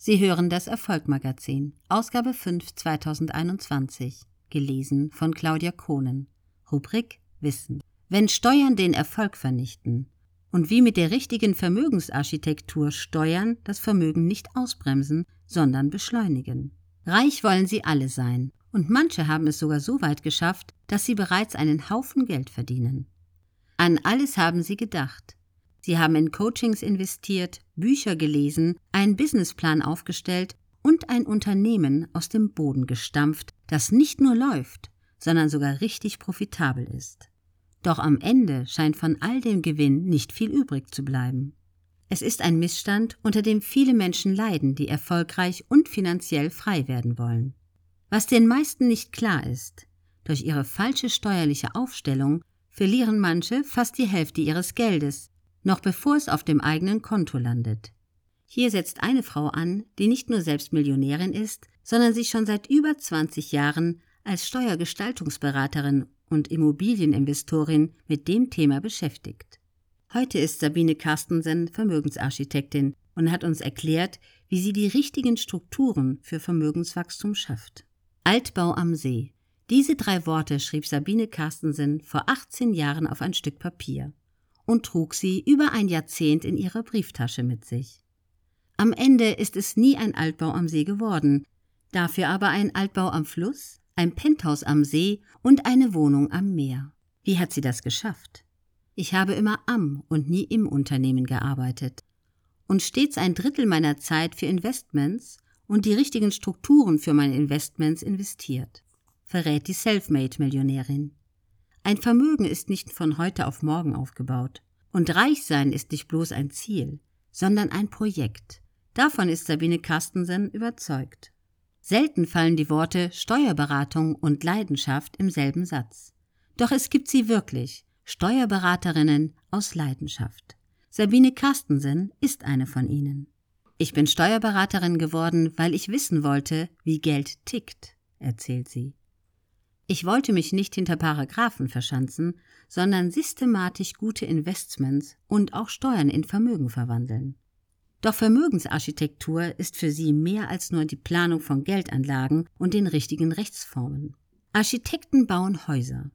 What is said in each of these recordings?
Sie hören das Erfolg-Magazin, Ausgabe 5 2021, gelesen von Claudia Kohnen. Rubrik Wissen. Wenn Steuern den Erfolg vernichten und wie mit der richtigen Vermögensarchitektur Steuern das Vermögen nicht ausbremsen, sondern beschleunigen. Reich wollen sie alle sein und manche haben es sogar so weit geschafft, dass sie bereits einen Haufen Geld verdienen. An alles haben sie gedacht. Sie haben in Coachings investiert, Bücher gelesen, einen Businessplan aufgestellt und ein Unternehmen aus dem Boden gestampft, das nicht nur läuft, sondern sogar richtig profitabel ist. Doch am Ende scheint von all dem Gewinn nicht viel übrig zu bleiben. Es ist ein Missstand, unter dem viele Menschen leiden, die erfolgreich und finanziell frei werden wollen. Was den meisten nicht klar ist: Durch ihre falsche steuerliche Aufstellung verlieren manche fast die Hälfte ihres Geldes, noch bevor es auf dem eigenen Konto landet. Hier setzt eine Frau an, die nicht nur selbst Millionärin ist, sondern sich schon seit über 20 Jahren als Steuergestaltungsberaterin und Immobilieninvestorin mit dem Thema beschäftigt. Heute ist Sabine Carstensen Vermögensarchitektin und hat uns erklärt, wie sie die richtigen Strukturen für Vermögenswachstum schafft. Altbau am See. Diese 3 Worte schrieb Sabine Carstensen vor 18 Jahren auf ein Stück Papier und trug sie über ein Jahrzehnt in ihrer Brieftasche mit sich. Am Ende ist es nie ein Altbau am See geworden, dafür aber ein Altbau am Fluss, ein Penthouse am See und eine Wohnung am Meer. Wie hat sie das geschafft? Ich habe immer am und nie im Unternehmen gearbeitet und stets ein Drittel meiner Zeit für Investments und die richtigen Strukturen für meine Investments investiert, verrät die Selfmade-Millionärin. Ein Vermögen ist nicht von heute auf morgen aufgebaut. Und reich sein ist nicht bloß ein Ziel, sondern ein Projekt. Davon ist Sabine Carstensen überzeugt. Selten fallen die Worte Steuerberatung und Leidenschaft im selben Satz. Doch es gibt sie wirklich, Steuerberaterinnen aus Leidenschaft. Sabine Carstensen ist eine von ihnen. Ich bin Steuerberaterin geworden, weil ich wissen wollte, wie Geld tickt, erzählt sie. Ich wollte mich nicht hinter Paragraphen verschanzen, sondern systematisch gute Investments und auch Steuern in Vermögen verwandeln. Doch Vermögensarchitektur ist für sie mehr als nur die Planung von Geldanlagen und den richtigen Rechtsformen. Architekten bauen Häuser.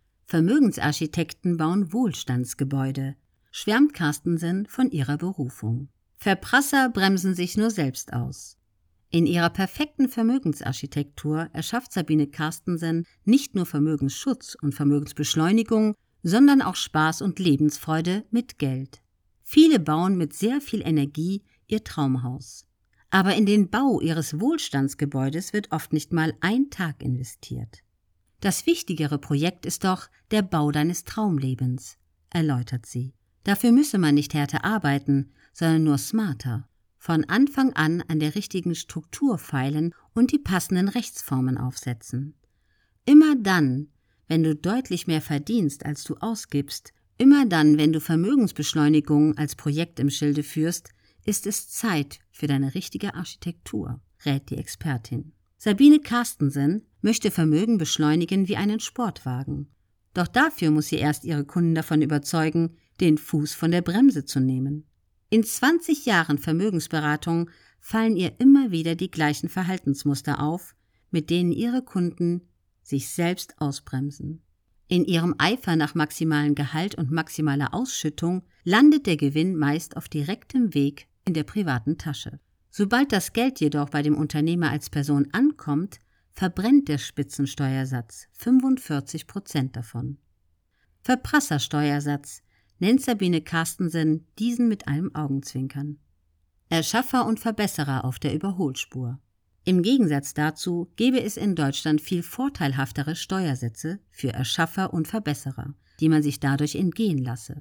Vermögensarchitekten bauen Wohlstandsgebäude, schwärmt Carstensen von ihrer Berufung. Verprasser bremsen sich nur selbst aus. In ihrer perfekten Vermögensarchitektur erschafft Sabine Carstensen nicht nur Vermögensschutz und Vermögensbeschleunigung, sondern auch Spaß und Lebensfreude mit Geld. Viele bauen mit sehr viel Energie ihr Traumhaus. Aber in den Bau ihres Wohlstandsgebäudes wird oft nicht mal ein Tag investiert. Das wichtigere Projekt ist doch der Bau deines Traumlebens, erläutert sie. Dafür müsse man nicht härter arbeiten, sondern nur smarter. Von Anfang an der richtigen Struktur feilen und die passenden Rechtsformen aufsetzen. Immer dann, wenn du deutlich mehr verdienst, als du ausgibst, immer dann, wenn du Vermögensbeschleunigung als Projekt im Schilde führst, ist es Zeit für deine richtige Architektur, rät die Expertin. Sabine Carstensen möchte Vermögen beschleunigen wie einen Sportwagen. Doch dafür muss sie erst ihre Kunden davon überzeugen, den Fuß von der Bremse zu nehmen. In 20 Jahren Vermögensberatung fallen ihr immer wieder die gleichen Verhaltensmuster auf, mit denen ihre Kunden sich selbst ausbremsen. In ihrem Eifer nach maximalem Gehalt und maximaler Ausschüttung landet der Gewinn meist auf direktem Weg in der privaten Tasche. Sobald das Geld jedoch bei dem Unternehmer als Person ankommt, verbrennt der Spitzensteuersatz 45% davon. Verprassersteuersatz nennt Sabine Carstensen diesen mit einem Augenzwinkern. Erschaffer und Verbesserer auf der Überholspur. Im Gegensatz dazu gäbe es in Deutschland viel vorteilhaftere Steuersätze für Erschaffer und Verbesserer, die man sich dadurch entgehen lasse.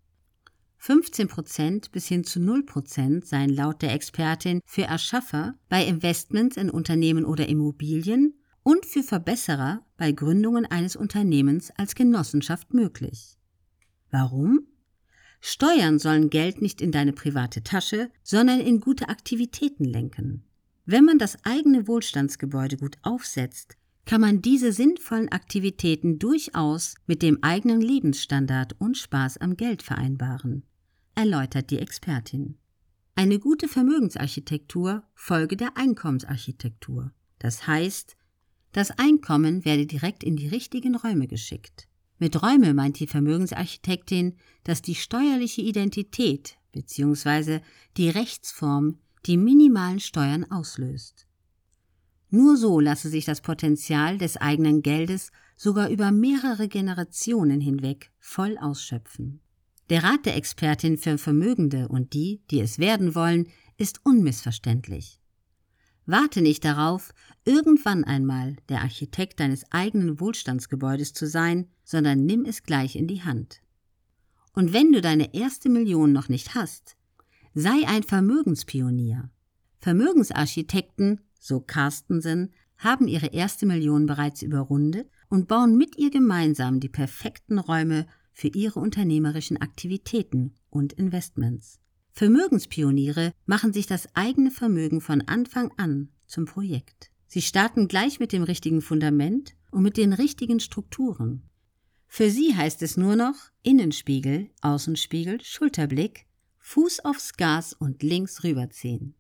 15% bis hin zu 0% seien laut der Expertin für Erschaffer bei Investments in Unternehmen oder Immobilien und für Verbesserer bei Gründungen eines Unternehmens als Genossenschaft möglich. Warum? Steuern sollen Geld nicht in deine private Tasche, sondern in gute Aktivitäten lenken. Wenn man das eigene Wohlstandsgebäude gut aufsetzt, kann man diese sinnvollen Aktivitäten durchaus mit dem eigenen Lebensstandard und Spaß am Geld vereinbaren, erläutert die Expertin. Eine gute Vermögensarchitektur folge der Einkommensarchitektur. Das heißt, das Einkommen werde direkt in die richtigen Räume geschickt. Mit Räume meint die Vermögensarchitektin, dass die steuerliche Identität bzw. die Rechtsform die minimalen Steuern auslöst. Nur so lasse sich das Potenzial des eigenen Geldes sogar über mehrere Generationen hinweg voll ausschöpfen. Der Rat der Expertin für Vermögende und die es werden wollen, ist unmissverständlich. Warte nicht darauf, irgendwann einmal der Architekt deines eigenen Wohlstandsgebäudes zu sein, sondern nimm es gleich in die Hand. Und wenn du deine erste Million noch nicht hast, sei ein Vermögenspionier. Vermögensarchitekten, so Carstensen, haben ihre erste Million bereits überrundet und bauen mit ihr gemeinsam die perfekten Räume für ihre unternehmerischen Aktivitäten und Investments. Vermögenspioniere machen sich das eigene Vermögen von Anfang an zum Projekt. Sie starten gleich mit dem richtigen Fundament und mit den richtigen Strukturen. Für sie heißt es nur noch Innenspiegel, Außenspiegel, Schulterblick, Fuß aufs Gas und links rüberziehen.